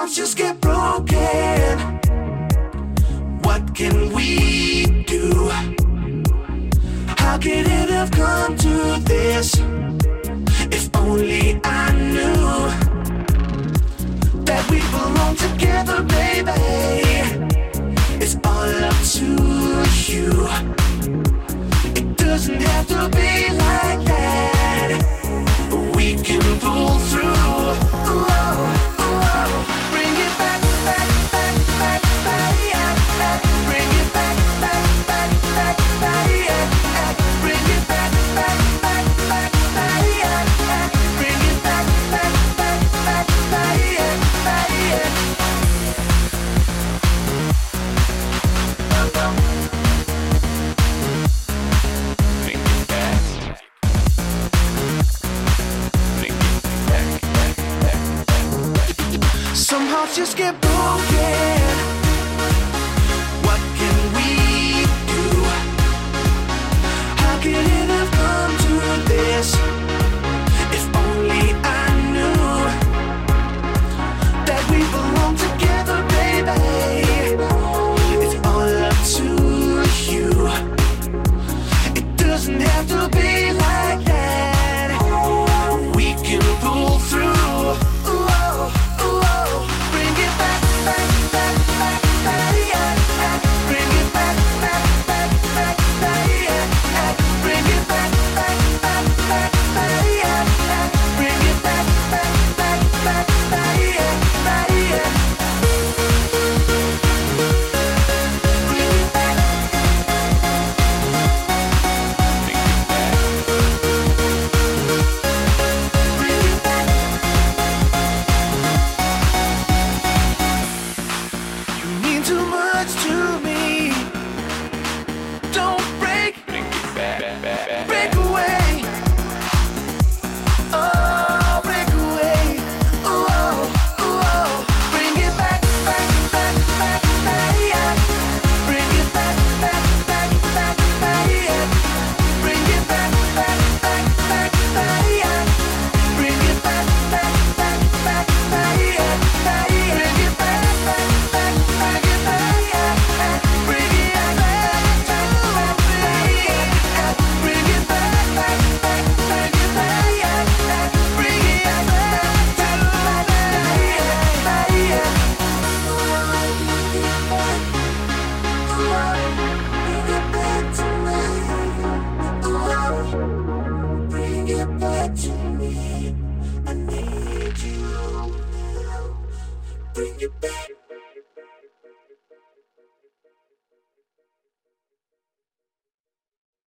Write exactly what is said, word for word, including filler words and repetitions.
hearts just get broken. What can we do? How could it have come to this? If only I knew that we belong together, baby. It's all up to you. It doesn't have to be like that. We can pull through. Whoa, whoa. Bring it back, back, back, back, back, yeah, back. Bring it back, back, back, back, back, yeah, back. Bring it back, back, back, back, back, yeah, back. Bring it back, back, back, back, back, yeah, back, yeah. Some hearts just get broken. What can we do? How could it have come to this? If only I knew that we belong together, baby. It's all up to you. It doesn't have to be like that. We can pull through. Too much to me. Don't break. Break it back, back, back. Break away. Oh, break away. Oh, oh, oh. Bring it back, back, back, back, back, yeah. Bring it back, back, back, back, back, yeah. Bring it back, back, back, back, back, yeah. Bring it back, back, back, back, back, yeah. Bring it back, back, back, back. Bring it back.